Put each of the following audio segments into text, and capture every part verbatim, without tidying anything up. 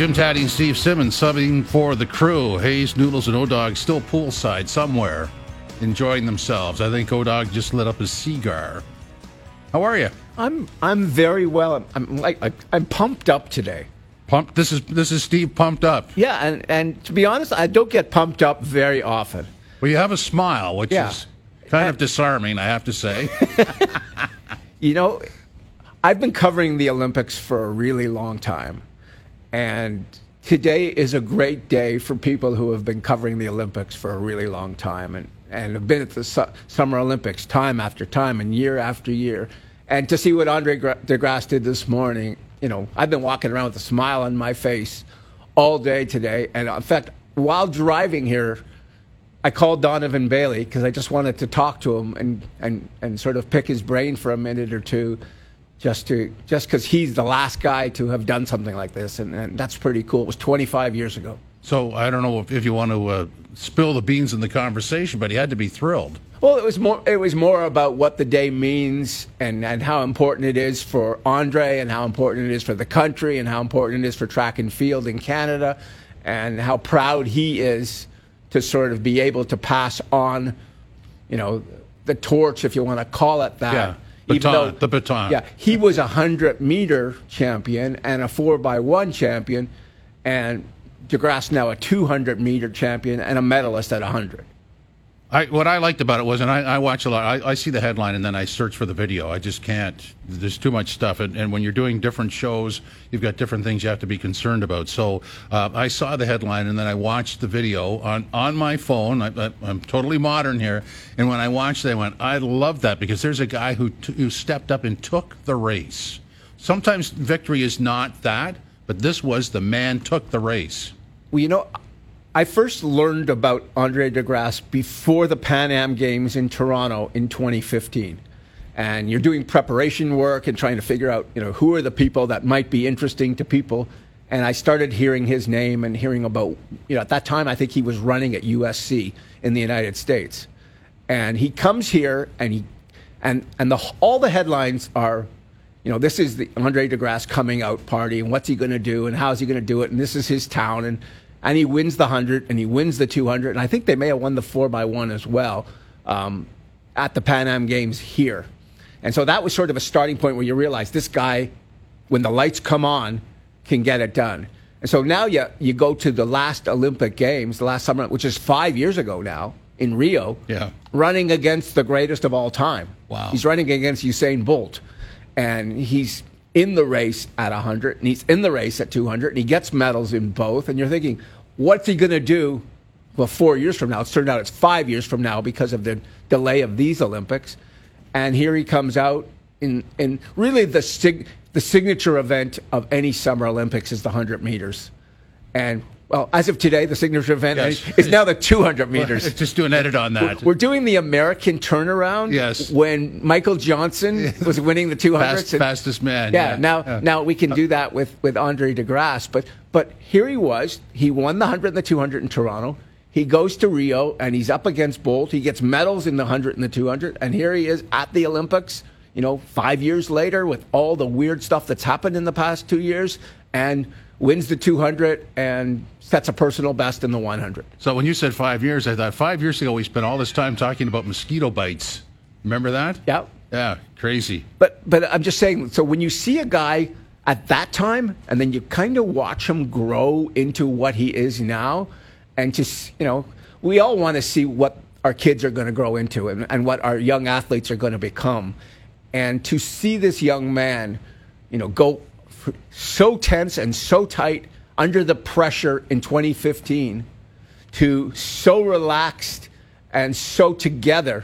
Jim Taddy and Steve Simmons subbing for the crew. Hayes, Noodles, and O-Dog still poolside somewhere, enjoying themselves. I think O-Dog just lit up his cigar. How are you? I'm I'm very well. I'm like I'm pumped up today. Pumped. This is this is Steve pumped up. Yeah, and, and to be honest, I don't get pumped up very often. Well, you have a smile, which Yeah. is kind of disarming, I have to say. You know, I've been covering the Olympics for a really long time, and today is a great day for people who have been covering the Olympics for a really long time and, and have been at the su- Summer Olympics time after time and year after year. And to see what Andre Gra- DeGrasse did this morning, you know, I've been walking around with a smile on my face all day today. And in fact, while driving here, I called Donovan Bailey because I just wanted to talk to him and, and, and sort of pick his brain for a minute or two, just to just because he's the last guy to have done something like this, and, and that's pretty cool. It was twenty-five years ago. So I don't know if, if you want to uh, spill the beans in the conversation, but he had to be thrilled. Well, it was more it was more about what the day means and, and how important it is for Andre and how important it is for the country and how important it is for track and field in Canada and how proud he is to sort of be able to pass on, you know, the torch, if you want to call it that. Yeah, Even baton, though, the baton. Yeah, he was a hundred-meter champion and a four by one champion, and DeGrasse now a two hundred meter champion and a medalist at one hundred. I, what I liked about it was, and I, I watch a lot, I, I see the headline and then I search for the video. I just can't. There's too much stuff. And, and when you're doing different shows, you've got different things you have to be concerned about. So uh, I saw the headline and then I watched the video on, on my phone. I, I, I'm totally modern here. And when I watched it, I went, I love that because there's a guy who, t- who stepped up and took the race. Sometimes victory is not that, but this was the man took the race. Well, you know, I first learned about Andre DeGrasse before the Pan Am Games in Toronto in twenty fifteen. And you're doing preparation work and trying to figure out, you know, who are the people that might be interesting to people. And I started hearing his name and hearing about, you know, at that time I think he was running at U S C in the United States. And he comes here and he and and the all the headlines are, you know, this is the Andre DeGrasse coming out party and what's he going to do and how's he going to do it and this is his town and And he wins the one hundred, and he wins the two hundred, and I think they may have won the four by one as well um, at the Pan Am Games here. And so that was sort of a starting point where you realize this guy, when the lights come on, can get it done. And so now you, you go to the last Olympic Games, the last summer, which is five years ago now, in Rio, yeah. running against the greatest of all time. Wow. He's running against Usain Bolt, and he's in the race at one hundred, and he's in the race at two hundred, and he gets medals in both. And you're thinking, what's he going to do? Well, four years from now. It's turned out it's five years from now because of the delay of these Olympics. And here he comes out in, in really the sig- the signature event of any Summer Olympics is the one hundred meters. And, well, as of today, the signature event Yes. is now the two hundred meters. Just do an edit on that. We're doing the American turnaround. Yes. When Michael Johnson was winning the two hundred. Fast, fastest man. Yeah, Yeah. now Yeah. now we can do that with, with Andre DeGrasse. But but here he was. He won the one hundred and the two hundred in Toronto. He goes to Rio, and he's up against Bolt. He gets medals in the one hundred and the two hundred. And here he is at the Olympics, you know, five years later with all the weird stuff that's happened in the past two years, and wins the two hundred and sets a personal best in the one hundred. So when you said five years, I thought five years ago we spent all this time talking about mosquito bites. Remember that? Yeah. Yeah, crazy. But but I'm just saying, so when you see a guy at that time, and then you kind of watch him grow into what he is now, and just, you know, we all want to see what our kids are going to grow into and, and what our young athletes are going to become. And to see this young man, you know, go so tense and so tight under the pressure in twenty fifteen to so relaxed and so together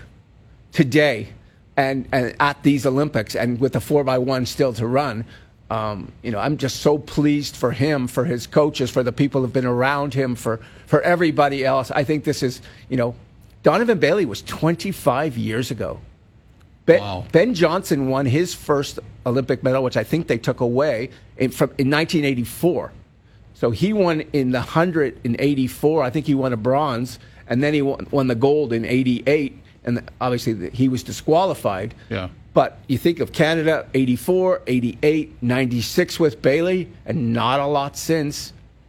today and, and at these Olympics and with the four by one still to run, um, you know, I'm just so pleased for him, for his coaches, for the people who've been around him, for, for everybody else. I think this is, you know, Donovan Bailey was twenty-five years ago. Ben, Wow. Ben Johnson won his first Olympic medal, which I think they took away, in, from, in nineteen eighty-four. So he won in the one hundred in eighty-four. I think he won a bronze, and then he won, won the gold in eighty-eight. And obviously the, he was disqualified. Yeah. But you think of Canada, eighty-four, eighty-eight, ninety-six with Bailey, and not a lot since.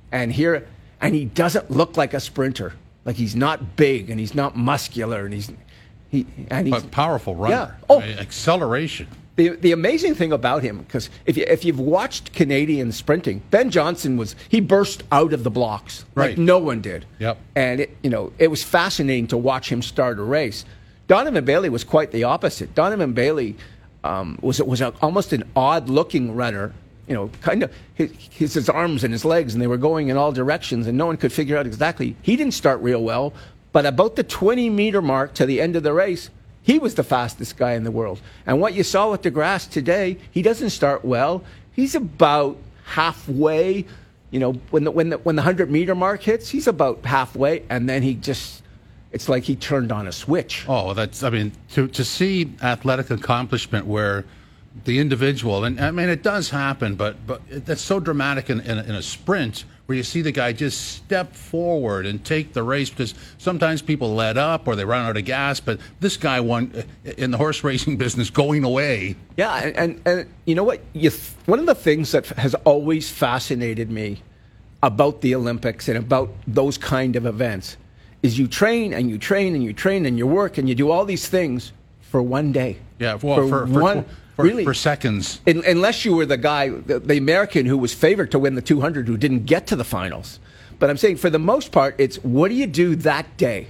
And here, and he doesn't look like a sprinter. Like he's not big and he's not muscular and he's he and he's But powerful runner. Yeah. Oh. I mean, acceleration. The, the amazing thing about him, because if, you, if you've watched Canadian sprinting, Ben Johnson was, he burst out of the blocks like Right. no one did. Yep. And, it, you know, it was fascinating to watch him start a race. Donovan Bailey was quite the opposite. Donovan Bailey um, was, was a, almost an odd-looking runner, you know, kind of his, his, his arms and his legs, and they were going in all directions, and no one could figure out exactly. He didn't start real well, but about the twenty-meter mark to the end of the race, he was the fastest guy in the world. And what you saw with DeGrasse today, he doesn't start well. He's about halfway. You know, when the when the when the hundred meter mark hits, he's about halfway, and then he just, it's like he turned on a switch. Oh, that's, I mean, to, to see athletic accomplishment where the individual, and I mean, it does happen, but but that's so dramatic in, in, a, in a sprint where you see the guy just step forward and take the race, because sometimes people let up or they run out of gas, but this guy won in the horse racing business going away. Yeah, and, and, and you know what? You th- one of the things that has always fascinated me about the Olympics and about those kind of events is you train and you train and you train and you work and you do all these things for one day. Yeah, well, for, for, for, one, for, really, for seconds. In, unless you were the guy, the, the American who was favored to win the two hundred who didn't get to the finals. But I'm saying for the most part, it's what do you do that day?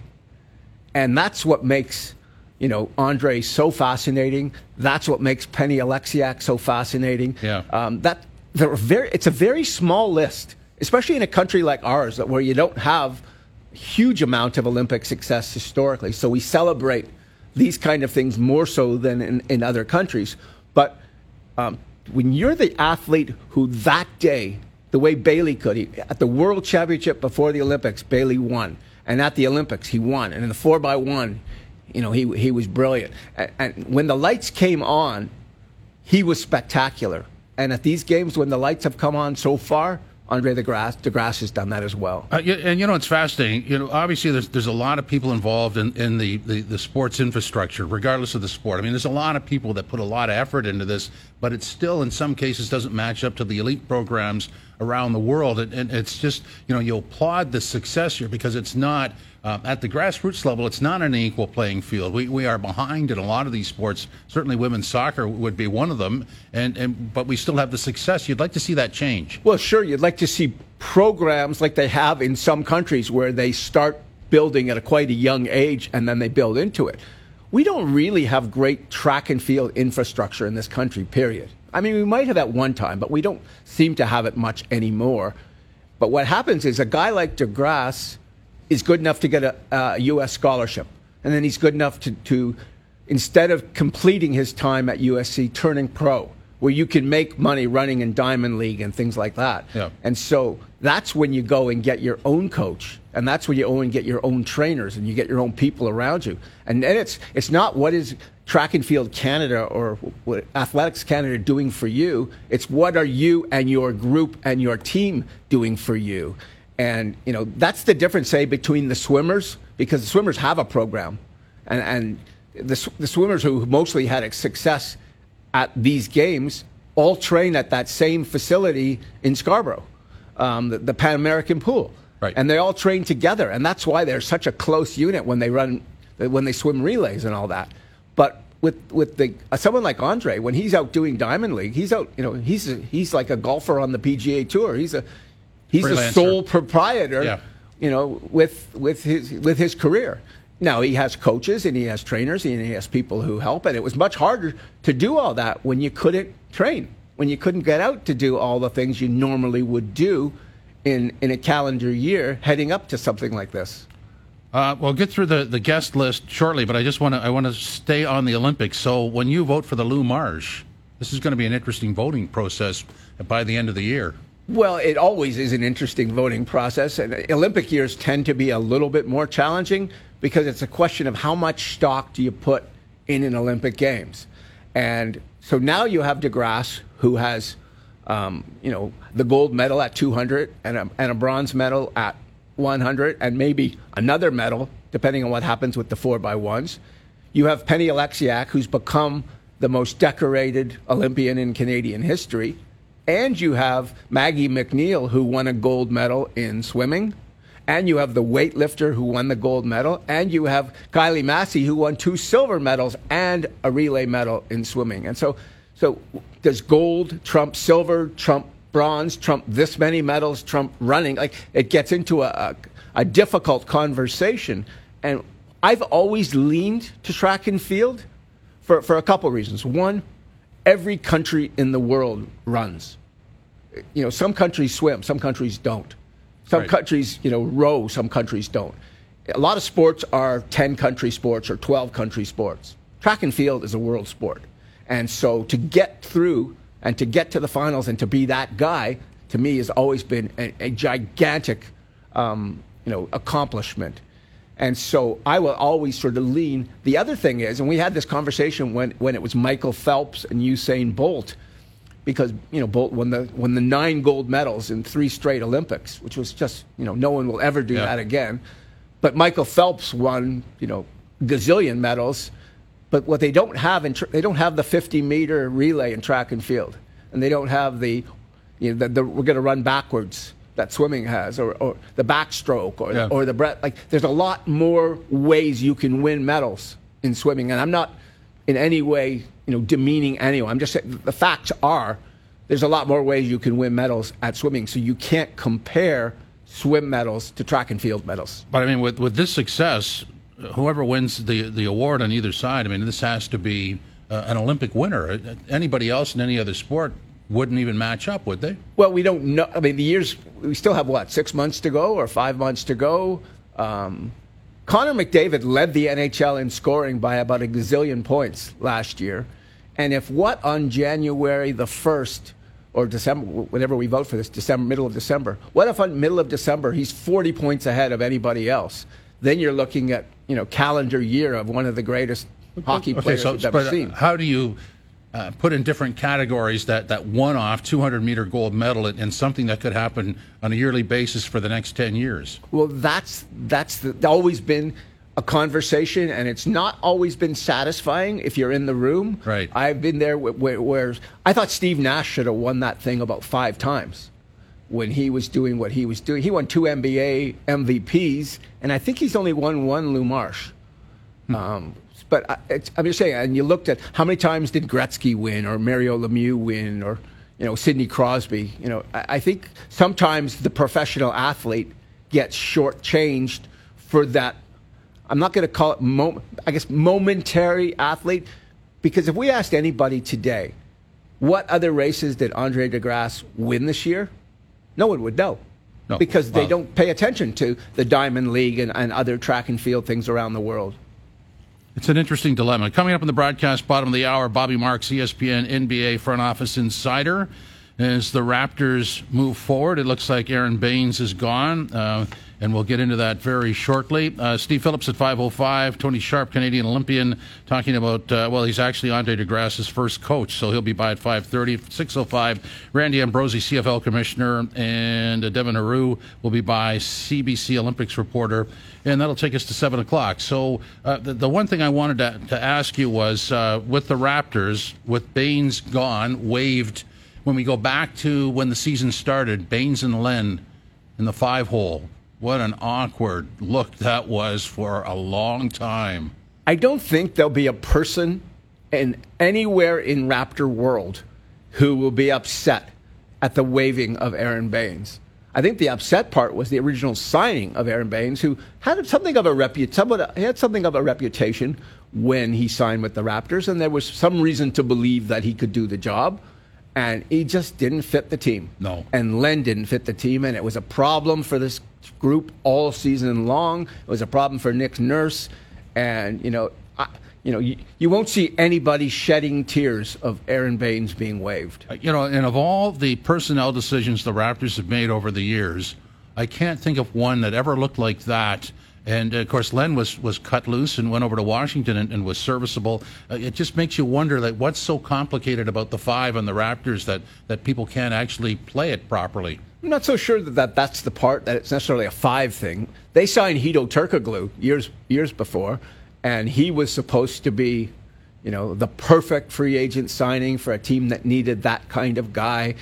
And that's what makes, you know, Andre so fascinating. That's what makes Penny Alexiak so fascinating. Yeah. Um, that they're very, it's a very small list, especially in a country like ours, that where you don't have a huge amount of Olympic success historically. So we celebrate these kind of things more so than in, in other countries. But um, when you're the athlete who that day, the way Bailey could, he, at the World Championship before the Olympics, Bailey won. And at the Olympics, he won. And in the four by one, you know, he, he was brilliant. And, and when the lights came on, he was spectacular. And at these games, when the lights have come on so far, Andre DeGrasse, DeGrasse has done that as well. Uh, yeah, and you know, it's fascinating. You know, obviously, there's there's a lot of people involved in, in the, the, the sports infrastructure, regardless of the sport. I mean, there's a lot of people that put a lot of effort into this, but it still, in some cases, doesn't match up to the elite programs around the world. And, and it's just, you know, you applaud the success here because it's not, uh, at the grassroots level, it's not an equal playing field. We we are behind in a lot of these sports. Certainly women's soccer would be one of them, and, and but we still have the success. You'd like to see that change. Well, sure, you'd like to see programs like they have in some countries where they start building at a quite a young age and then they build into it. We don't really have great track and field infrastructure in this country, period. I mean, we might have at one time, but we don't seem to have it much anymore. But what happens is a guy like DeGrasse is good enough to get a, a U S scholarship. And then he's good enough to, to, instead of completing his time at U S C, turning pro, where you can make money running in Diamond League and things like that. Yeah. And so that's when you go and get your own coach. And that's when you go and get your own trainers and you get your own people around you. And then it's, it's not what is Track and Field Canada or what Athletics Canada doing for you. It's what are you and your group and your team doing for you. And, you know, that's the difference, say, between the swimmers, because the swimmers have a program. And, and the, the swimmers who mostly had a success at these games all train at that same facility in Scarborough, um, the, the Pan American Pool. Right. And they all train together. And that's why they're such a close unit when they run, when they swim relays and all that. But with with the uh, someone like Andre, when he's out doing Diamond League, he's out, you know, he's a, he's like a golfer on the P G A Tour. He's a He's the Freelancer. sole proprietor, Yeah. you know, with with his with his career. Now he has coaches and he has trainers and he has people who help. And it was much harder to do all that when you couldn't train, when you couldn't get out to do all the things you normally would do in in a calendar year heading up to something like this. Uh, we'll get through the, the guest list shortly, but I just want to I want to stay on the Olympics. So when you vote for the Lou Marge, this is going to be an interesting voting process by the end of the year. Well, it always is an interesting voting process, and Olympic years tend to be a little bit more challenging because it's a question of how much stock do you put in an Olympic Games. And so now you have DeGrasse, who has, um, you know, the gold medal at two hundred and a, and a bronze medal at one hundred, and maybe another medal, depending on what happens with the four by ones. You have Penny Alexiak, who's become the most decorated Olympian in Canadian history. and you have Maggie McNeil, who won a gold medal in swimming, and you have the weightlifter who won the gold medal, and you have Kylie Massey, who won two silver medals and a relay medal in swimming. And so, so does gold trump silver, trump bronze, trump this many medals, trump running? Like, it gets into a, a, a difficult conversation. And I've always leaned to track and field for, for a couple reasons. One, every country in the world runs. You know, some countries swim, some countries don't. Some Right. countries, you know, row, some countries don't. A lot of sports are ten country sports or twelve country sports. Track and field is a world sport. And so to get through and to get to the finals and to be that guy, to me, has always been a, a gigantic, um, you know, accomplishment. And so I will always sort of lean. The other thing is, and we had this conversation when, when it was Michael Phelps and Usain Bolt, because, you know, Bolt won the won the nine gold medals in three straight Olympics, which was just, you know, no one will ever do Yeah. that again. But Michael Phelps won, you know, gazillion medals. But what they don't have, in tr- they don't have the fifty meter relay in track and field, and they don't have the, you know, the, the we're going to run backwards that swimming has, or, or the backstroke, or Yeah. or the breath. Like, there's a lot more ways you can win medals in swimming, and I'm not in any way, you know, demeaning anyone. I'm just saying the facts are there's a lot more ways you can win medals at swimming, so you can't compare swim medals to track and field medals. But I mean, with with this success, whoever wins the the award on either side, I mean, this has to be uh, an Olympic winner. Anybody else in any other sport wouldn't even match up, would they? Well, we don't know. I mean, the years, we still have, what, six months to go or five months to go? Um, Connor McDavid led the N H L in scoring by about a gazillion points last year. And if what on January the first or December, whenever we vote for this, December, middle of December, what if on middle of December he's forty points ahead of anybody else? Then you're looking at, you know, calendar year of one of the greatest hockey players so, you've ever but seen. how do you uh, put in different categories that, that one-off two hundred meter gold medal and, and something that could happen on a yearly basis for the next ten years? Well, that's that's the, always been a conversation, and it's not always been satisfying if you're in the room. Right. I've been there where, where, where I thought Steve Nash should have won that thing about five times when he was doing what he was doing. He won two N B A M V Ps, and I think he's only won one Lou Marsh. Hmm. Um, but I, it's, I'm just saying, and you looked at how many times did Gretzky win, or Mario Lemieux win, or, you know, Sidney Crosby. You know, I, I think sometimes the professional athlete gets shortchanged for that. I'm not going to call it, mo- I guess, momentary athlete, because if we asked anybody today, what other races did Andre DeGrasse win this year? No one would know. No. Because they Well, don't pay attention to the Diamond League and, and other track and field things around the world. It's an interesting dilemma. Coming up in the broadcast, bottom of the hour, Bobby Marks, E S P N N B A front office insider. As the Raptors move forward, it looks like Aaron Baines is gone, uh, and we'll get into that very shortly. Uh, Steve Phillips at five oh five, Tony Sharp, Canadian Olympian, talking about, uh, well, he's actually Andre DeGrasse's first coach, so he'll be by at five thirty. six oh five, Randy Ambrosi, C F L commissioner, and uh, Devin Aru will be by, C B C Olympics reporter, and that'll take us to seven o'clock. So uh, the, the one thing I wanted to, to ask you was, uh, with the Raptors, with Baines gone, waived, when we go back to when the season started, Baines and Len in the five hole, what an awkward look that was for a long time. I don't think there'll be a person in anywhere in Raptor world who will be upset at the waiving of Aaron Baines. I think the upset part was the original signing of Aaron Baines, who had something of a repu- somewhat, he had something of a reputation when he signed with the Raptors, and there was some reason to believe that he could do the job. And he just didn't fit the team. No. And Len didn't fit the team, and it was a problem for this group all season long. It was a problem for Nick Nurse, and you know, I, you know, you, you won't see anybody shedding tears of Aaron Baines being waived. You know, and of all the personnel decisions the Raptors have made over the years, I can't think of one that ever looked like that. And, of course, Len was, was cut loose and went over to Washington and, and was serviceable. Uh, it just makes you wonder, like, what's so complicated about the five and the Raptors that, that people can't actually play it properly? I'm not so sure that, that that's the part, that it's necessarily a five thing. They signed Hedo Turkoglu years years before, and he was supposed to be, you know, the perfect free agent signing for a team that needed that kind of guy.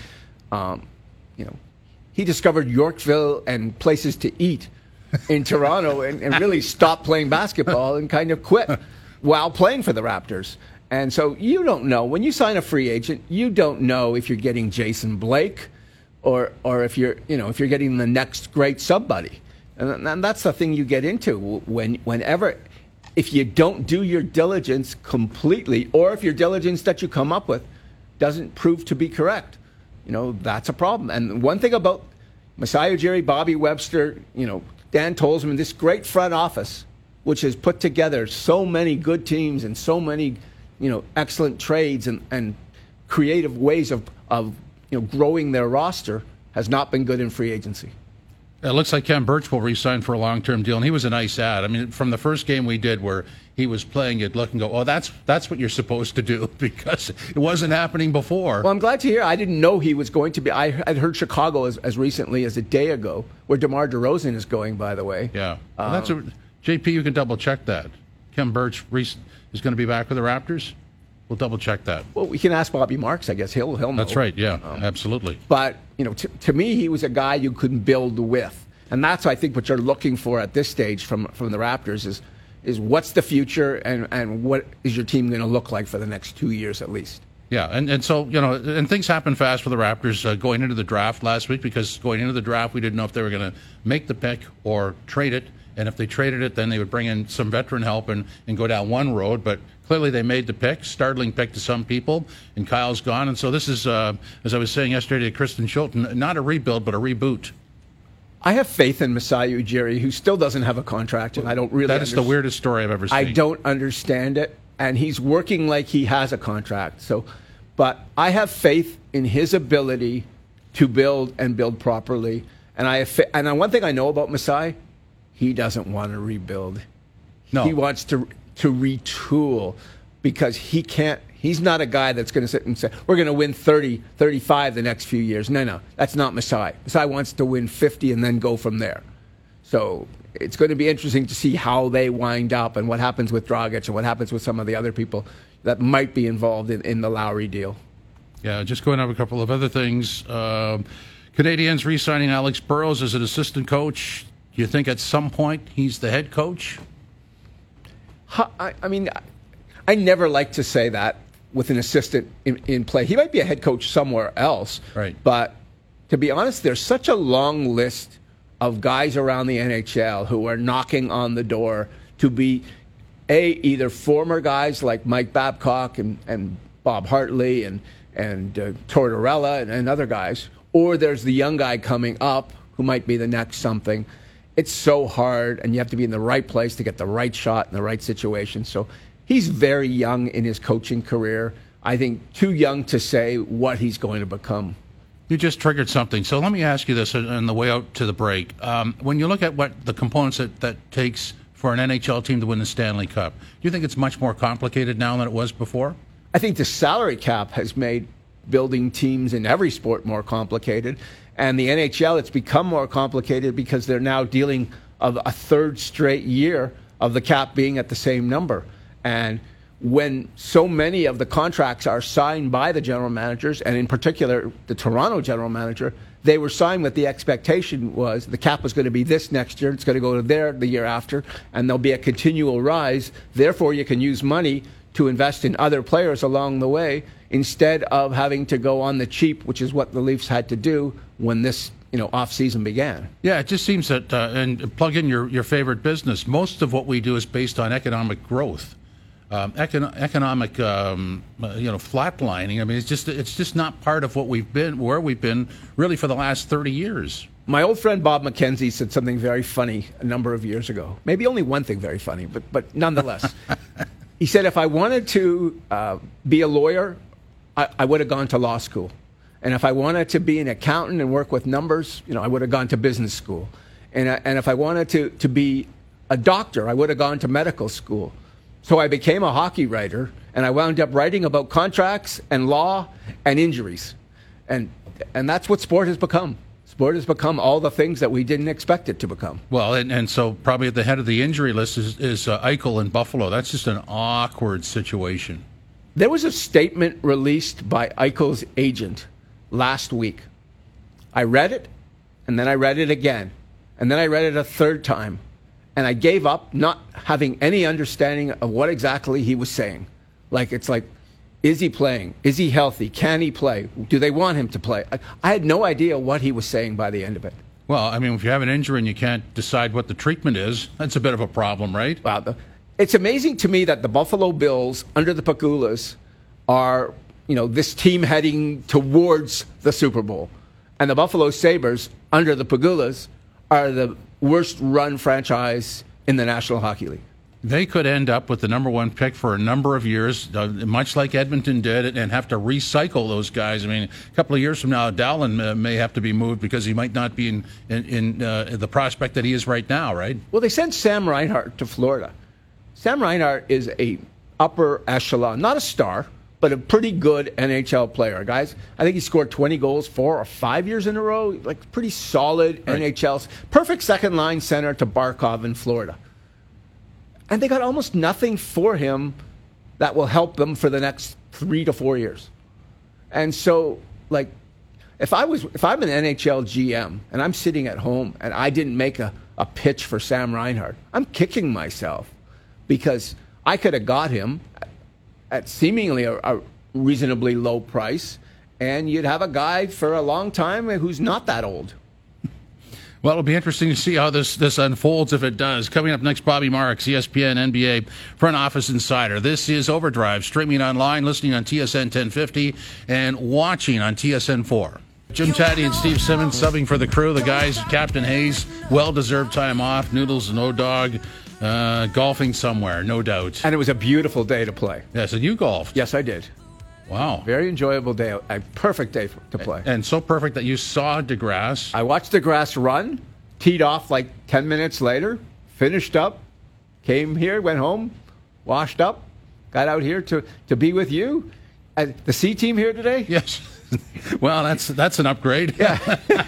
um, you know, he discovered Yorkville and places to eat in Toronto and, and really stopped playing basketball and kind of quit while playing for the Raptors. And so you don't know. When you sign a free agent, you don't know if you're getting Jason Blake or or if you're, you know, if you're getting the next great sub-buddy. And, and that's the thing you get into when whenever if you don't do your diligence completely, or if your diligence that you come up with doesn't prove to be correct, you know, that's a problem. And one thing about Masai Ujiri, Bobby Webster, you know, Dan Tolzman, this great front office, which has put together so many good teams and so many, you know, excellent trades and, and creative ways of, of, you know, growing their roster, has not been good in free agency. It looks like Ken Birch will re-sign for a long-term deal, and he was a nice ad. I mean, from the first game we did where he was playing, you'd look and go, oh, that's that's what you're supposed to do, because it wasn't happening before. Well, I'm glad to hear. I didn't know he was going to be. I had heard Chicago as, as recently as a day ago, where DeMar DeRozan is going, by the way. Yeah. Well, that's a, J P, you can double-check that. Ken Birch re- is going to be back with the Raptors? We'll double-check that. Well, we can ask Bobby Marks, I guess. He'll, he'll know. That's right, yeah, um, absolutely. But, you know, to, to me, he was a guy you could build with. And that's, I think, what you're looking for at this stage from from the Raptors is is what's the future and, and what is your team going to look like for the next two years at least. Yeah, and, and so, you know, and things happened fast for the Raptors uh, going into the draft last week, because going into the draft, we didn't know if they were going to make the pick or trade it. And if they traded it, then they would bring in some veteran help and, and go down one road. But clearly they made the pick, startling pick to some people, and Kyle's gone. And so this is, uh, as I was saying yesterday to Kristen Schulten, not a rebuild, but a reboot. I have faith in Masai Ujiri, who still doesn't have a contract, and I don't really That is under- the weirdest story I've ever seen. I don't understand it, and he's working like he has a contract. So, but I have faith in his ability to build and build properly. And I have fa- and one thing I know about Masai, he doesn't want to rebuild. No. He wants to to retool, because he can't. He's not a guy that's going to sit and say, we're going to win thirty, thirty-five the next few years. No, no, that's not Masai. Masai wants to win fifty and then go from there. So it's going to be interesting to see how they wind up and what happens with Dragic and what happens with some of the other people that might be involved in, in the Lowry deal. Yeah, just going over a couple of other things. Um, Canadians re-signing Alex Burrows as an assistant coach. Do you think at some point he's the head coach? I, I mean, I never like to say that with an assistant in, in play. He might be a head coach somewhere else. Right. But to be honest, there's such a long list of guys around the N H L who are knocking on the door to be, A, either former guys like Mike Babcock and, and Bob Hartley and, and uh, Tortorella and, and other guys, or there's the young guy coming up who might be the next something. It's so hard, and you have to be in the right place to get the right shot in the right situation. So he's very young in his coaching career. I think too young to say what he's going to become. You just triggered something. So let me ask you this on the way out to the break. Um, when you look at what the components that, that takes for an N H L team to win the Stanley Cup, do you think it's much more complicated now than it was before? I think the salary cap has made building teams in every sport more complicated. And the N H L, it's become more complicated because they're now dealing of a third straight year of the cap being at the same number. And when so many of the contracts are signed by the general managers, and in particular the Toronto general manager, they were signed with the expectation was the cap was going to be this next year, it's going to go to there the year after, and there'll be a continual rise. Therefore, you can use money to invest in other players along the way instead of having to go on the cheap, which is what the Leafs had to do when this, you know, off-season began. Yeah, it just seems that, uh, and plug in your, your favorite business, most of what we do is based on economic growth. Um, econ- economic, um, uh, you know, flatlining. I mean, it's just it's just not part of what we've been, where we've been, really for the last thirty years. My old friend Bob McKenzie said something very funny a number of years ago. Maybe only one thing very funny, but but nonetheless, he said if I wanted to uh, be a lawyer, I, I would have gone to law school, and if I wanted to be an accountant and work with numbers, you know, I would have gone to business school, and I, and if I wanted to to be a doctor, I would have gone to medical school. So I became a hockey writer, and I wound up writing about contracts and law and injuries. And and that's what sport has become. Sport has become all the things that we didn't expect it to become. Well, and, and so probably at the head of the injury list is, is uh, Eichel in Buffalo. That's just an awkward situation. There was a statement released by Eichel's agent last week I read it, and then I read it again, and then I read it a third time, and I gave up, not having any understanding of what exactly he was saying. Like, it's like, is he playing? Is he healthy? Can he play? Do they want him to play? I, I had no idea what he was saying by the end of it. Well, I mean, if you have an injury and you can't decide what the treatment is, that's a bit of a problem, right? Wow. The, it's amazing to me that the Buffalo Bills, under the Pagulas, are, you know, this team heading towards the Super Bowl. And the Buffalo Sabres, under the Pagulas, are the worst run franchise in the National Hockey League. They could end up with the number one pick for a number of years, uh, much like Edmonton did, and have to recycle those guys. I mean, a couple of years from now, Dallin uh, may have to be moved because he might not be in, in, in uh, the prospect that he is right now, right? Well, they sent Sam Reinhart to Florida. Sam Reinhart is a upper echelon, not a star, but a pretty good N H L player, guys. I think he scored twenty goals four or five years in a row. Like, pretty solid right. N H L. Perfect second-line center to Barkov in Florida. And they got almost nothing for him that will help them for the next three to four years. And so, like, if I was, if I'm an N H L G M and I'm sitting at home and I didn't make a, a pitch for Sam Reinhart, I'm kicking myself because I could have got him at seemingly a, a reasonably low price, and you'd have a guy for a long time who's not that old. Well, it'll be interesting to see how this, this unfolds if it does. Coming up next, Bobby Marks, E S P N N B A Front Office Insider. This is Overdrive, streaming online, listening on T S N ten fifty, and watching on T S N four. Jim Taddy and Steve Simmons subbing for the crew. The guys, Captain Hayes, well-deserved time off. Noodles and O-Dog uh, golfing somewhere, no doubt. And it was a beautiful day to play. Yes, and you golfed. Yes, I did. Wow. Very enjoyable day. A perfect day for, to play. And so perfect that you saw DeGrasse. I watched DeGrasse run, teed off like ten minutes later, finished up, came here, went home, washed up, got out here to, to be with you. Uh, the C team here today? Yes. Well, that's that's an upgrade. Yeah.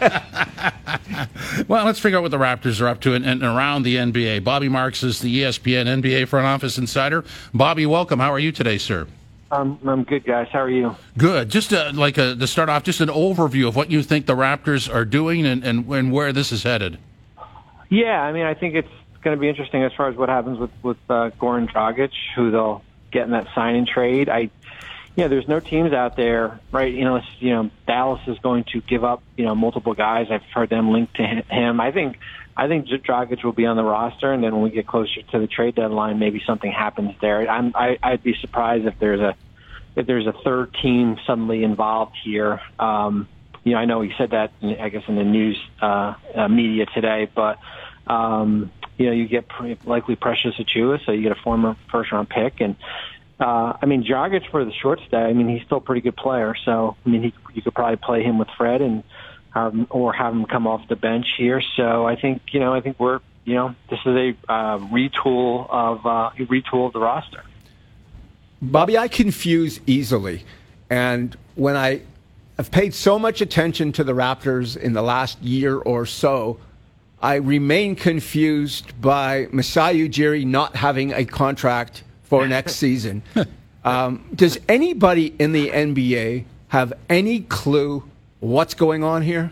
Well, let's figure out what the Raptors are up to and, and around the N B A. Bobby Marks is the E S P N N B A Front Office Insider. Bobby, welcome. How are you today, sir? Um, I'm good, guys. How are you? Good. Just uh, like a, to start off, just an overview of what you think the Raptors are doing and, and, and where this is headed. Yeah, I mean, I think it's going to be interesting as far as what happens with, with uh, Goran Dragic, who they'll get in that sign-in trade. I, you know, there's no teams out there, right? You know, it's, you know, Dallas is going to give up, you know, multiple guys. I've heard them linked to him. I think I think Dragic will be on the roster, and then when we get closer to the trade deadline, maybe something happens there. I'm, I, I'd be surprised if there's a if there's a third team suddenly involved here. Um, you know, I know he said that, in, I guess, in the news uh, uh, media today, but um, you know, you get pretty likely Precious Achiuwa, so you get a former first-round pick, and uh, I mean, Dragic for the short stay. I mean, he's still a pretty good player, so I mean, he, you could probably play him with Fred and. Um, or have him come off the bench here. So I think, you know, I think we're, you know, this is a uh, retool of uh, a retool of the roster. Bobby, I confuse easily, and when I have paid so much attention to the Raptors in the last year or so, I remain confused by Masai Ujiri not having a contract for next season. Um, does anybody in the N B A have any clue what's going on here?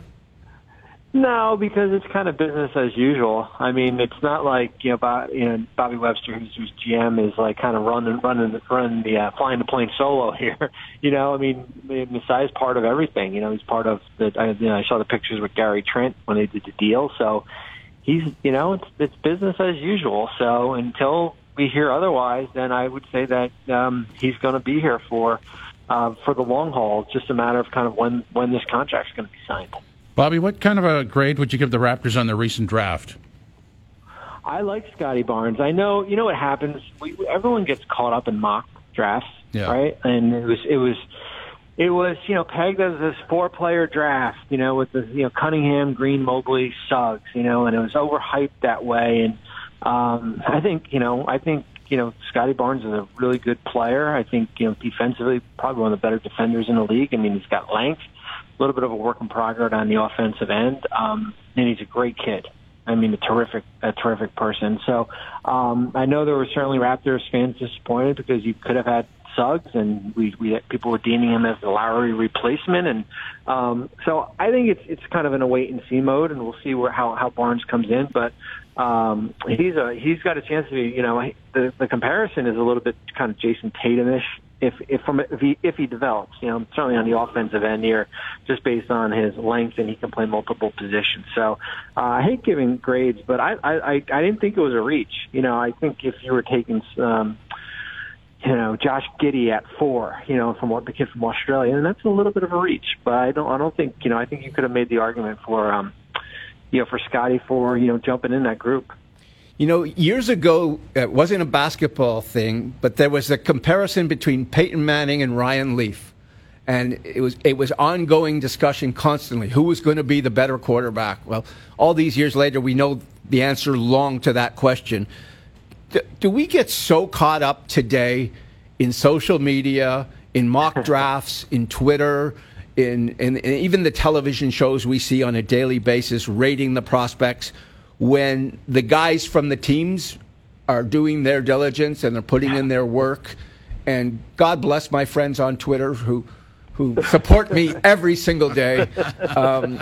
No, because it's kind of business as usual. I mean, it's not like, you know, Bob, you know Bobby Webster, who's, who's G M, is like kind of running, running, running the uh, flying the plane solo here. You know, I mean, Masai's part of everything. You know, he's part of the. I, you know, I saw the pictures with Gary Trent when they did the deal. So he's, you know, it's it's business as usual. So until we hear otherwise, then I would say that um, he's going to be here for. Uh, for the long haul. It's just a matter of kind of when, when this contract's going to be signed. Bobby, what kind of a grade would you give the Raptors on their recent draft? I like Scotty Barnes. I know, you know what happens? We, everyone gets caught up in mock drafts, yeah. right? And it was, it was, it was, you know, pegged as this four-player draft, you know, with the, you know, Cunningham, Green, Mobley, Suggs, you know, and it was overhyped that way. And um, I think, you know, I think, you know, Scotty Barnes is a really good player. I think, you know, defensively, probably one of the better defenders in the league. I mean, he's got length, a little bit of a work in progress on the offensive end, um, and he's a great kid. I mean, a terrific, a terrific person. So um, I know there were certainly Raptors fans disappointed because you could have had Suggs, and we, we people were deeming him as the Lowry replacement. And um, so I think it's it's kind of in a wait and see mode, and we'll see where how, how Barnes comes in. But um, he's a he's got a chance to be. You know, the the comparison is a little bit kind of Jason Tatum-ish. If if from if he if he develops, you know, certainly on the offensive end here, just based on his length, and he can play multiple positions. So uh, I hate giving grades, but I, I I didn't think it was a reach. You know, I think if you were taking um, you know, Josh Giddey at four, you know, from what the kid from Australia, and that's a little bit of a reach. But I don't I don't think you know I think you could have made the argument for um, you know, for Scotty for you know jumping in that group. You know, years ago, it wasn't a basketball thing, but there was a comparison between Peyton Manning and Ryan Leaf. And it was it was ongoing discussion constantly. Who was going to be the better quarterback? Well, all these years later, we know the answer long to that question. Do, do we get so caught up today in social media, in mock drafts, in Twitter, in, in, in even the television shows we see on a daily basis rating the prospects, when the guys from the teams are doing their diligence and they're putting in their work? And God bless my friends on Twitter who who support me every single day. Um,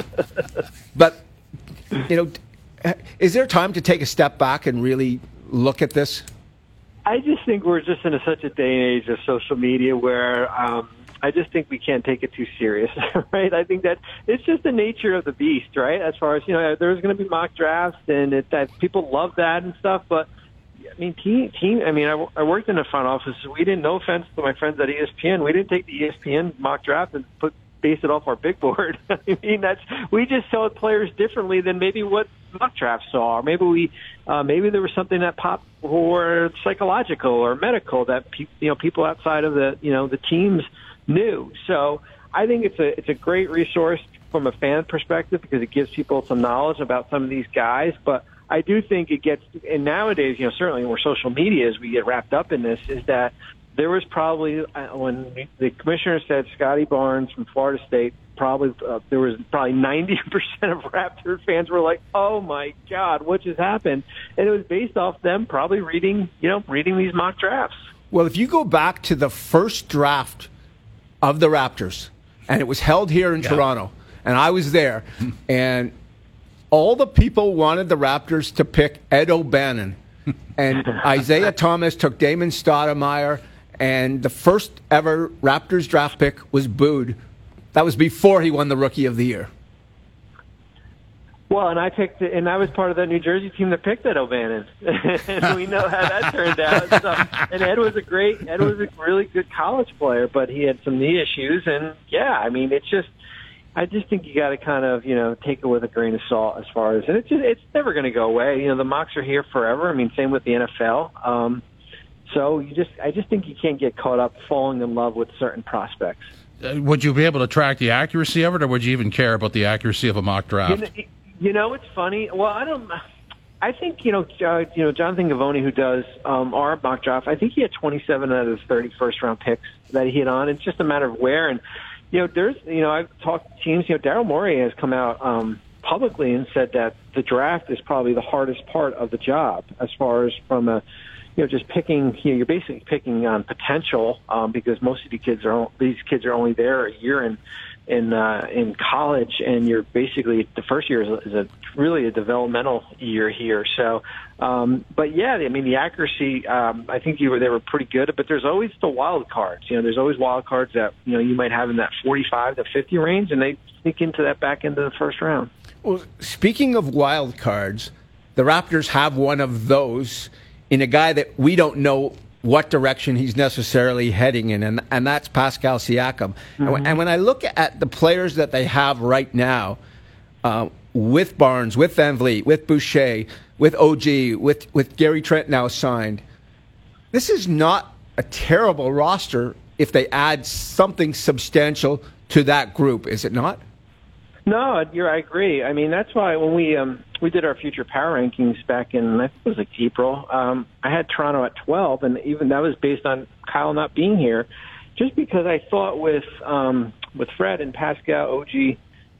but, you know, is there time to take a step back and really look at this? I just think we're just in a, such a day and age of social media where um, I just think we can't take it too serious, right? I think that it's just the nature of the beast, right? As far as, you know, there's going to be mock drafts, and it, that people love that and stuff, but I mean, team, team. I mean, I, I worked in the front office. We didn't. No offense to my friends at E S P N, we didn't take the E S P N mock draft and put base it off our big board. I mean, that's we just saw players differently than maybe what mock drafts saw. Or maybe we, uh, maybe there was something that popped, or psychological or medical that pe- you know people outside of the you know the teams knew. So I think it's a it's a great resource from a fan perspective because it gives people some knowledge about some of these guys, but I do think it gets, and nowadays, you know, certainly where social media is, we get wrapped up in this, is that there was probably, when the commissioner said Scotty Barnes from Florida State, probably uh, there was probably ninety percent of Raptor fans were like, oh my God, what just happened? And it was based off them probably reading, you know, reading these mock drafts. Well, if you go back to the first draft of the Raptors, and it was held here in yeah. Toronto, and I was there, and all the people wanted the Raptors to pick Ed O'Bannon, and Isaiah Thomas took Damon Stoudemire, and the first ever Raptors draft pick was booed. That was before he won the Rookie of the Year. Well, and I picked, and I was part of that New Jersey team that picked Ed O'Bannon, and we know how that turned out. So, and Ed was a great, Ed was a really good college player, but he had some knee issues, and yeah, I mean, it's just. I just think you got to kind of, you know, take it with a grain of salt as far as, and it's just, it's never going to go away. You know, the mocks are here forever. I mean, same with the N F L. Um, so you just, I just think you can't get caught up falling in love with certain prospects. Uh, would you be able to track the accuracy of it, or would you even care about the accuracy of a mock draft? You know, you know it's funny. Well, I don't. I think you know, uh, you know, Jonathan Gavoni, who does um, our mock draft. I think he had twenty-seven out of his thirty first round picks that he hit on. It's just a matter of where and. You know, there's, you know, I've talked to teams, you know, Daryl Morey has come out um, publicly and said that the draft is probably the hardest part of the job as far as from a, you know, just picking, you know, you're basically picking on potential um, because most of the kids are, these kids are only there a year in, in, uh, in college, and you're basically, the first year is a, is a really a developmental year here. So, um, but yeah, I mean, the accuracy, um, I think you were, they were pretty good, but there's always the wild cards. You know, there's always wild cards that, you know, you might have in that forty-five to fifty range, and they sneak into that back end of the first round. Well, speaking of wild cards, the Raptors have one of those in a guy that we don't know what direction he's necessarily heading in, and, and that's Pascal Siakam. Mm-hmm. And, and when I look at the players that they have right now, uh, with Barnes, with Van Vliet, with Boucher, with O G, with, with Gary Trent now signed, this is not a terrible roster if they add something substantial to that group, is it not? No, you're, I agree. I mean, that's why when we um, we did our future power rankings back in, I think it was like April, um, I had Toronto at twelve, and even that was based on Kyle not being here, just because I thought with um, with Fred and Pascal, O G,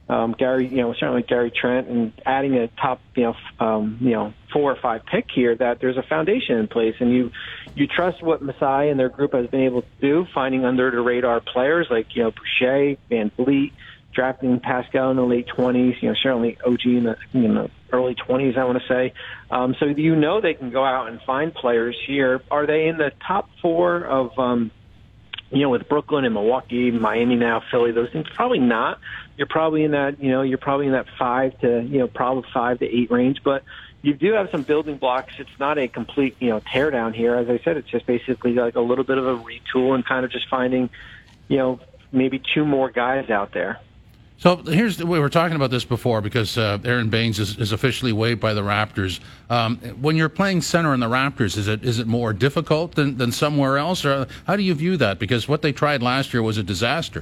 um, Gary, you know, certainly Gary Trent, and adding a top, you know, um, you know, four or five pick here, that there's a foundation in place, and you you trust what Masai and their group has been able to do, finding under the radar players like, you know, Boucher, Van Vliet, drafting Pascal in the late twenties, you know, certainly O G in the, in the early twenties, I want to say. Um, so you know they can go out and find players here. Are they in the top four of, um, you know, with Brooklyn and Milwaukee, Miami now, Philly, those things? Probably not. You're probably in that, you know, you're probably in that five to, you know, probably five to eight range. But you do have some building blocks. It's not a complete, you know, tear down here. As I said, it's just basically like a little bit of a retool and kind of just finding, you know, maybe two more guys out there. So here's we were talking about this before because uh, Aaron Baines is, is officially waived by the Raptors. Um, when you're playing center in the Raptors, is it is it more difficult than, than somewhere else, or how do you view that? Because what they tried last year was a disaster.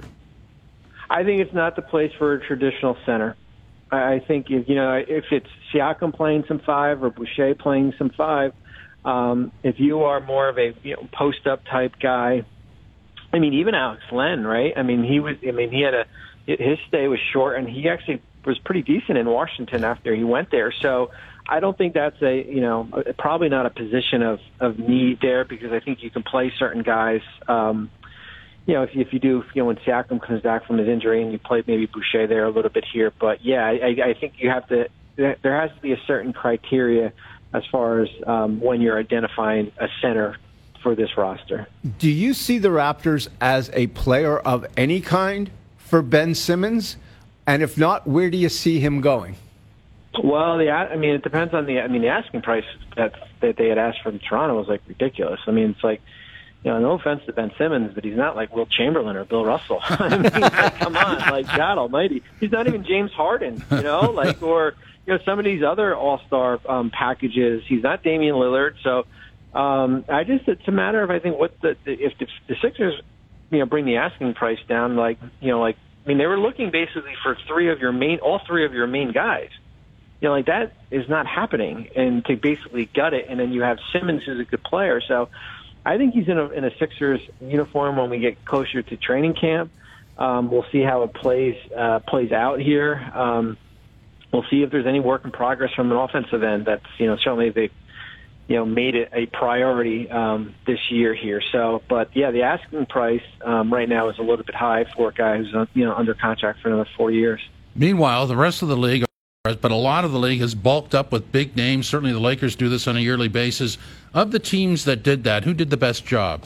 I think it's not the place for a traditional center. I think if, you know, if it's Siakam playing some five or Boucher playing some five, um, if you are more of a, you know, post up type guy, I mean, even Alex Len, right? I mean, he was. I mean, he had a. His stay was short, and he actually was pretty decent in Washington after he went there. So I don't think that's a, you know, probably not a position of, of need there, because I think you can play certain guys. Um, you know, if you, if you do, you know, when Siakam comes back from his injury and you play maybe Boucher there a little bit here. But, yeah, I, I think you have to – there has to be a certain criteria as far as um, when you're identifying a center for this roster. Do you see the Raptors as a player of any kind for Ben Simmons? And if not, where do you see him going? Well, the I mean, it depends on the. I mean, the asking price that that they had asked from Toronto was like ridiculous. I mean, it's like, you know, no offense to Ben Simmons, but he's not like Will Chamberlain or Bill Russell. I mean, like, come on, like, God Almighty, he's not even James Harden, you know, like, or you know, some of these other All-Star um, packages. He's not Damian Lillard, so um, I just it's a matter of I think what the if the, the Sixers, you know, bring the asking price down, like, you know, like, I mean, they were looking basically for three of your main, all three of your main guys. You know, like, that is not happening, and to basically gut it, and then you have Simmons, who's a good player. So I think he's in a, in a Sixers uniform when we get closer to training camp. Um, we'll see how it plays, uh, plays out here. Um, we'll see if there's any work in progress from an offensive end. That's, you know, certainly they, you know, made it a priority um, this year here. So, but yeah, the asking price um, right now is a little bit high for a guy who's, uh, you know, under contract for another four years. Meanwhile, the rest of the league, but a lot of the league has bulked up with big names. Certainly the Lakers do this on a yearly basis. Of the teams that did that, who did the best job?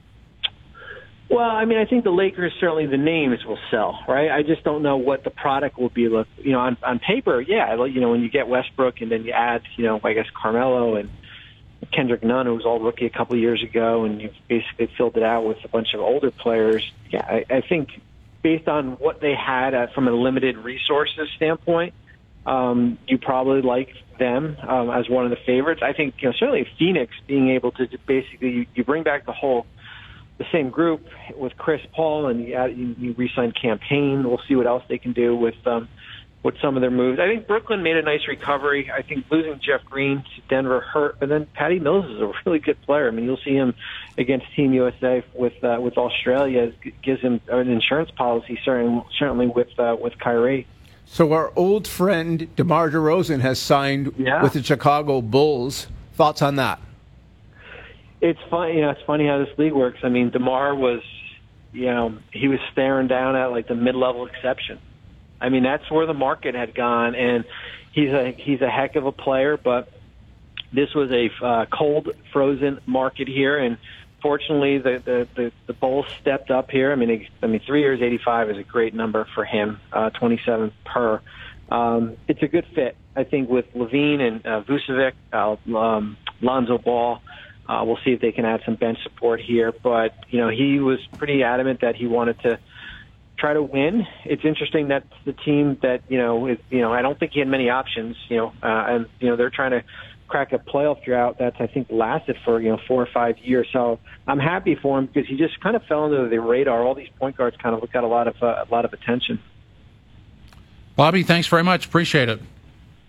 Well, I mean, I think the Lakers, certainly the names will sell, right? I just don't know what the product will be. Look, you know, on, on paper, yeah, you know, when you get Westbrook and then you add, you know, I guess Carmelo and Kendrick Nunn, who was all rookie a couple of years ago, and you've basically filled it out with a bunch of older players. Yeah, I, I think based on what they had uh, from a limited resources standpoint, um, you probably like them um, as one of the favorites. I think, you know, certainly Phoenix being able to basically, you, you bring back the whole, the same group with Chris Paul, and you, add, you, you re-sign Campaign. We'll see what else they can do with um, with some of their moves. I think Brooklyn made a nice recovery. I think losing Jeff Green to Denver hurt, but then Patty Mills is a really good player. I mean, you'll see him against Team U S A with uh, with Australia. It gives him an insurance policy, certainly, certainly with uh, with Kyrie. So our old friend DeMar DeRozan has signed yeah. with the Chicago Bulls. Thoughts on that? It's funny. You know, it's funny how this league works. I mean, DeMar was, you know, he was staring down at like the mid-level exception. I mean, that's where the market had gone, and he's a he's a heck of a player. But this was a uh, cold, frozen market here, and fortunately, the the, the, the Bulls stepped up here. I mean, it, I mean, three years, eighty-five is a great number for him. Uh, twenty-seven per. Um, it's a good fit, I think, with Levine and uh, Vucevic, uh, um, Lonzo Ball. Uh, we'll see if they can add some bench support here. But you know, he was pretty adamant that he wanted to try to win. It's interesting that the team that, you know, is, you know, I don't think he had many options, you know, uh, and, you know, they're trying to crack a playoff drought that's, I think, lasted for, you know, four or five years. So I'm happy for him because he just kind of fell under the radar. All these point guards kind of got a lot of, uh, a lot of attention. Bobby, thanks very much. Appreciate it.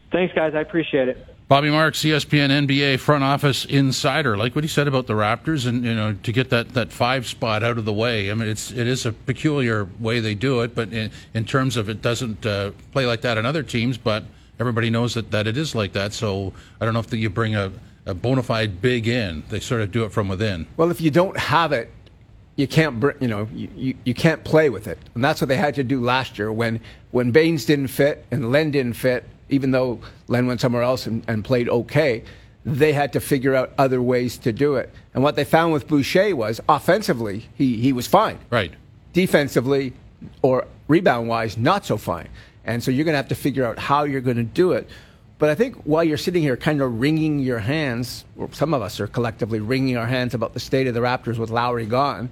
Thanks, guys. I appreciate it. Bobby Marks, E S P N N B A front office insider. Like what he said about the Raptors, and you know, to get that, that five spot out of the way. I mean, it's it is a peculiar way they do it, but in, in terms of it doesn't uh, play like that in other teams. But everybody knows that, that it is like that. So I don't know if the, you bring a, a bona fide big in. They sort of do it from within. Well, if you don't have it, you can't br- you know you, you, you can't play with it, and that's what they had to do last year when when Baines didn't fit and Len didn't fit. Even though Len went somewhere else and, and played okay, they had to figure out other ways to do it. And what they found with Boucher was offensively, he, he was fine. Right. Defensively or rebound-wise, not so fine. And so you're going to have to figure out how you're going to do it. But I think while you're sitting here kind of wringing your hands, or some of us are collectively wringing our hands about the state of the Raptors with Lowry gone,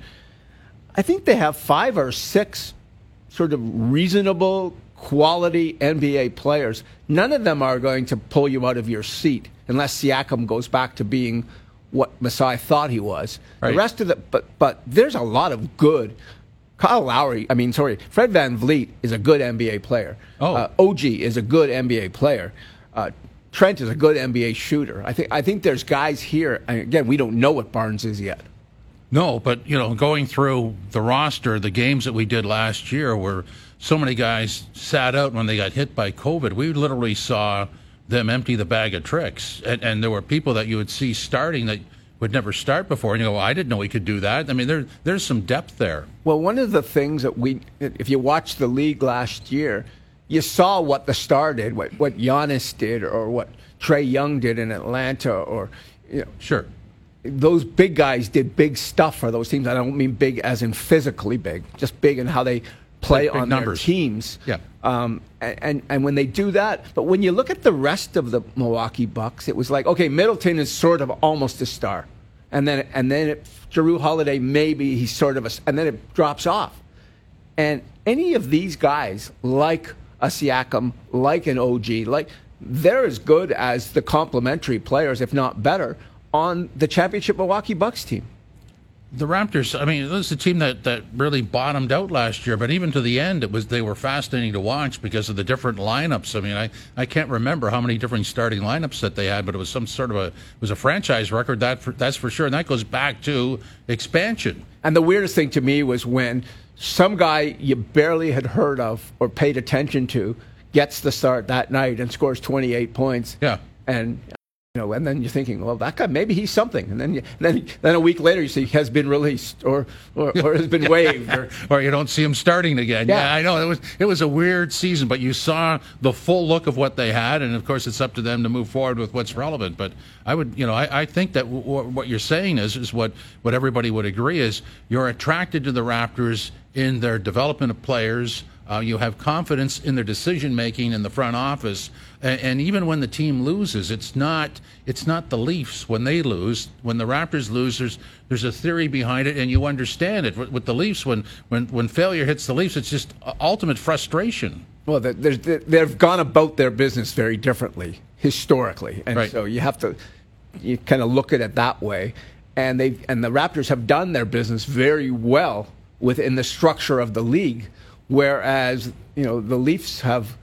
I think they have five or six sort of reasonable quality N B A players. None of them are going to pull you out of your seat unless Siakam goes back to being what Masai thought he was. Right. The rest of the, but but there's a lot of good. Kyle Lowry, I mean, sorry, Fred VanVleet is a good N B A player. Oh. Uh, O G is a good N B A player. Uh, Trent is a good N B A shooter. I think I think there's guys here. And again, we don't know what Barnes is yet. No, but you know, going through the roster, the games that we did last year where so many guys sat out when they got hit by COVID. We literally saw them empty the bag of tricks. And, and there were people that you would see starting that would never start before. And you go, well, I didn't know he could do that. I mean, there, there's some depth there. Well, one of the things that we, if you watched the league last year, you saw what the Star did, what, what Giannis did, or what Trae Young did in Atlanta, or, you know. Sure. Those big guys did big stuff for those teams. I don't mean big as in physically big, just big in how they play Big on numbers. their teams. Yeah. Um, and, and when they do that, but when you look at the rest of the Milwaukee Bucks, it was like, okay, Middleton is sort of almost a star. And then, and then it, Jrue Holiday, maybe he's sort of a, and then it drops off. And any of these guys, like a Siakam, like an O G, like they're as good as the complementary players, if not better, on the championship Milwaukee Bucks team. The Raptors, I mean, this is a team that, that really bottomed out last year, but even to the end, it was they were fascinating to watch because of the different lineups. I mean, I, I can't remember how many different starting lineups that they had, but it was some sort of a it was a franchise record, that for, that's for sure, and that goes back to expansion. And the weirdest thing to me was when some guy you barely had heard of or paid attention to gets the start that night and scores twenty-eight points. Yeah. And you know, and then you're thinking, well, that guy, maybe he's something. And then, you, then, then a week later, you see he has been released or, or, or has been waived, or, or you don't see him starting again. Yeah. yeah, I know it was it was a weird season, but you saw the full look of what they had, and of course, it's up to them to move forward with what's relevant. But I would, you know, I, I think that w- w- what you're saying is is what what everybody would agree is you're attracted to the Raptors in their development of players. Uh, you have confidence in their decision making in the front office, and, and even when the team loses, it's not it's not the Leafs when they lose. When the Raptors lose, there's there's a theory behind it, and you understand it. With, with the Leafs, when, when when failure hits the Leafs, it's just ultimate frustration. well, there's, they've gone about their business very differently historically, and Right. so you have to you kind of look at it that way. And they and the Raptors have done their business very well within the structure of the league. Whereas, you know, the Leafs have,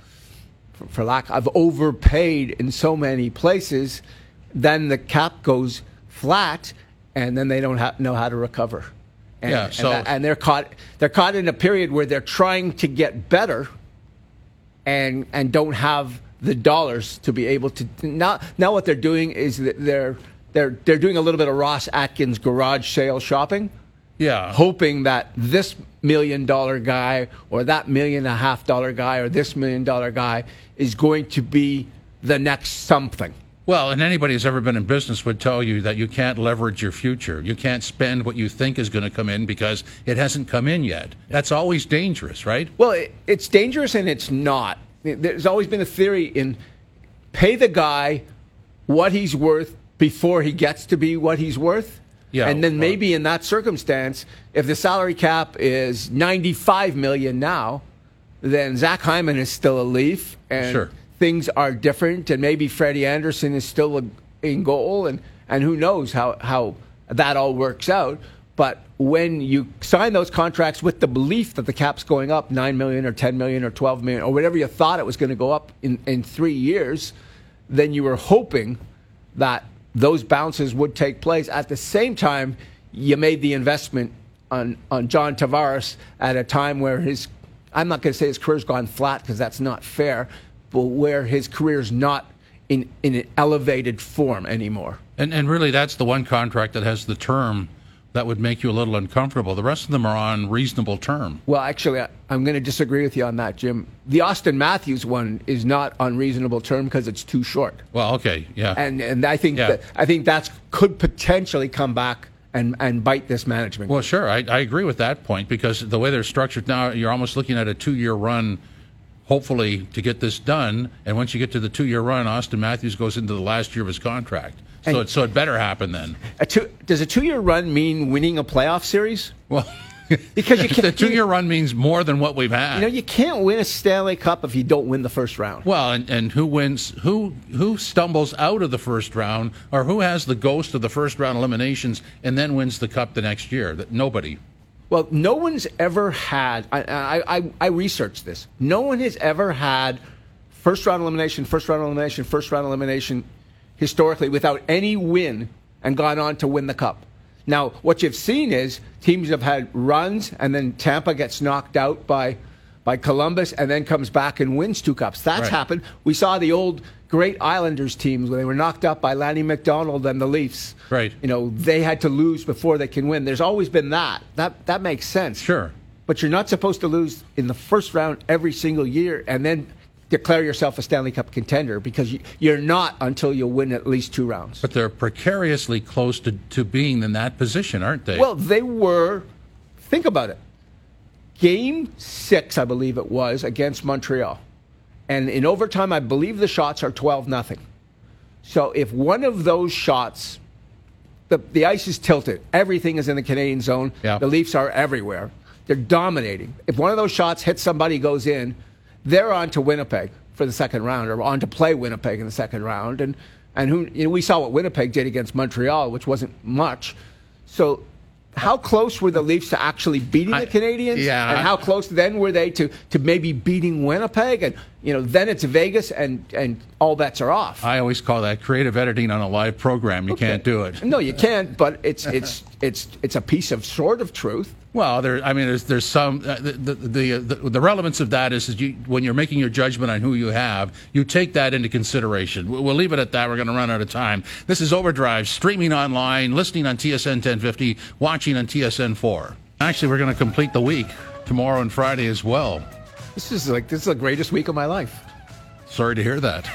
for lack of, overpaid in so many places, then the cap goes flat, and then they don't ha- know how to recover. And, Yeah, so- and, that- and they're caught. They're caught in a period where they're trying to get better, and and don't have the dollars to be able to. Now, now what they're doing is that they're they're they're doing a little bit of Ross Atkins garage sale shopping. Yeah, Hoping that this million dollar guy or that million and a half dollar guy or this million dollar guy is going to be the next something. Well, and anybody who's ever been in business would tell you that you can't leverage your future. You can't spend what you think is going to come in because it hasn't come in yet. That's always dangerous, right? Well, it, it's dangerous and it's not. There's always been a theory in pay the guy what he's worth before he gets to be what he's worth. Yeah, and then well- maybe in that circumstance, if the salary cap is ninety-five million dollars now, then Zach Hyman is still a Leaf, and Sure. things are different, and maybe Freddie Anderson is still a, in goal, and, and who knows how, how that all works out. But when you sign those contracts with the belief that the cap's going up nine million or ten million or twelve million or whatever you thought it was going to go up in, in three years, then you were hoping that those bounces would take place. At the same time, you made the investment on, on John Tavares at a time where his, I'm not going to say his career's gone flat because that's not fair, but where his career's not in, in an elevated form anymore. And, and really, that's the one contract that has the term that would make you a little uncomfortable. The rest of them are on reasonable term. Well, actually, I, I'm going to disagree with you on that, Jim. The Austin Matthews one is not on reasonable term because it's too short. Well, okay, yeah. And and I think Yeah. that I think that's could potentially come back and, and bite this management. Well, sure, I, I agree with that point because the way they're structured now, you're almost looking at a two-year run, hopefully, to get this done. And once you get to the two-year run, Austin Matthews goes into the last year of his contract. So, And- it, so it better happen then. A two, does a two-year run mean winning a playoff series? Well, Because you can't, the two-year run means more than what we've had. you know, you can't win a Stanley Cup if you don't win the first round. Well, and, and who wins? Who who stumbles out of the first round, or who has the ghost of the first round eliminations and then wins the cup the next year? That nobody. Well, no one's ever had. I, I, I, I researched this. No one has ever had first round elimination, first round elimination, first round elimination historically without any win and gone on to win the cup. Now, what you've seen is teams have had runs, and then Tampa gets knocked out by by Columbus, and then comes back and wins two cups. That's Right. happened. We saw the old great Islanders teams when they were knocked out by Lanny McDonald and the Leafs. Right. You know, they had to lose before they can win. There's always been that. That that makes sense. Sure. But you're not supposed to lose in the first round every single year and then declare yourself a Stanley Cup contender, because you, you're not until you win at least two rounds. But they're precariously close to, to being in that position, aren't they? Well, they were. Think about it. Game six, I believe it was, against Montreal. And in overtime, I believe the shots are twelve nothing. So if one of those shots, the, the ice is tilted, everything is in the Canadian zone, Yeah. the Leafs are everywhere, they're dominating. If one of those shots hits somebody, goes in, they're on to Winnipeg for the second round, or on to play Winnipeg in the second round. And, and who, you know, we saw what Winnipeg did against Montreal, which wasn't much. So how close were the Leafs to actually beating I- the Canadians? yeah. And how close then were they to, to maybe beating Winnipeg? And, you know, then it's Vegas, and, and all bets are off. I always call that creative editing on a live program. You can't do it. No, you can't, but it's, it's, it's, it's a piece of sort of truth. Well, there. I mean, there's there's some uh, the, the the the the relevance of that is that you, when you're making your judgment on who you have, you take that into consideration. We'll we'll leave it at that. We're going to run out of time. This is Overdrive, streaming online, listening on T S N ten fifty, watching on T S N four. Actually, we're going to complete the week tomorrow and Friday as well. This is like this is the greatest week of my life. Sorry to hear that.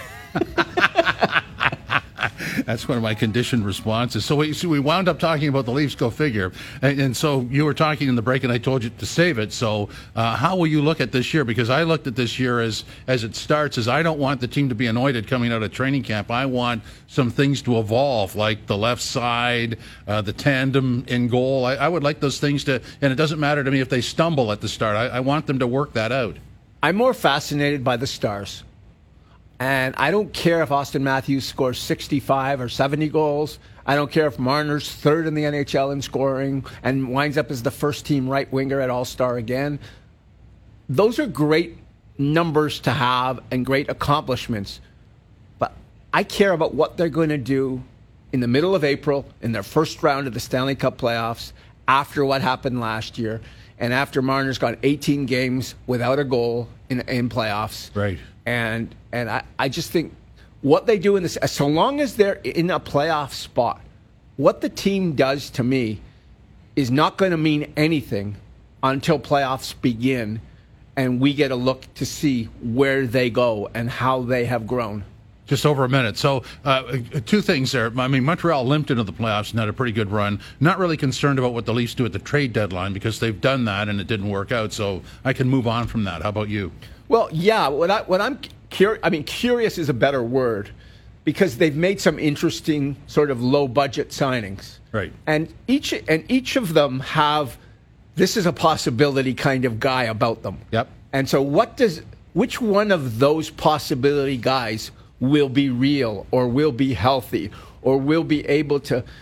That's one of my conditioned responses. So we, so we wound up talking about the Leafs, go figure. And, and so you were talking in the break, and I told you to save it. So uh, how will you look at this year? Because I looked at this year as as it starts, as I don't want the team to be anointed coming out of training camp. I want some things to evolve, like the left side, uh, the tandem in goal. I, I would like those things to, and it doesn't matter to me if they stumble at the start. I, I want them to work that out. I'm more fascinated by the stars. And I don't care if Austin Matthews scores sixty-five or seventy goals. I don't care if Marner's third in the N H L in scoring and winds up as the first team right winger at All-Star again. Those are great numbers to have and great accomplishments. But I care about what they're going to do in the middle of April in their first round of the Stanley Cup playoffs after what happened last year and after Marner's gone eighteen games without a goal in, in playoffs. Right. And and I, I just think what they do in this, so long as they're in a playoff spot, what the team does to me is not going to mean anything until playoffs begin and we get a look to see where they go and how they have grown. Just over a minute. So, uh, two things there. I mean, Montreal limped into the playoffs and had a pretty good run. Not really concerned about what the Leafs do at the trade deadline because they've done that and it didn't work out. So, I can move on from that. How about you? Well, yeah. What I what I'm curious. I mean, curious is a better word because they've made some interesting sort of low budget signings. Right. And each and each of them have this is a possibility kind of guy about them. Yep. And so, what does which one of those possibility guys will be real or will be healthy or will be able to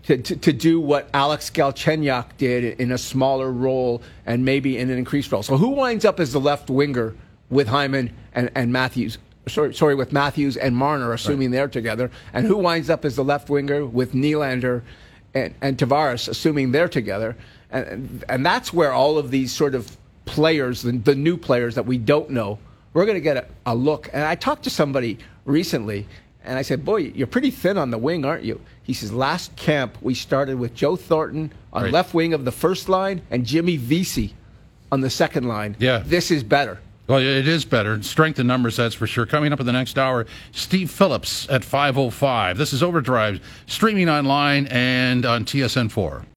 to, to, to do what Alex Galchenyuk did in a smaller role and maybe in an increased role. So who winds up as the left winger with Hyman and, and Matthews? Sorry, sorry, with Matthews and Marner, assuming right. they're together. And who winds up as the left winger with Nylander and, and Tavares, assuming they're together? And, and that's where all of these sort of players, the, the new players that we don't know, we're going to get a, a look. And I talked to somebody recently, and I said, boy, you're pretty thin on the wing, aren't you? He says, last camp, we started with Joe Thornton on right. left wing of the first line and Jimmy Vesey on the second line. Yeah. This is better. Well, it is better. Strength in numbers, that's for sure. Coming up in the next hour, Steve Phillips at five oh five. This is Overdrive, streaming online and on T S N four.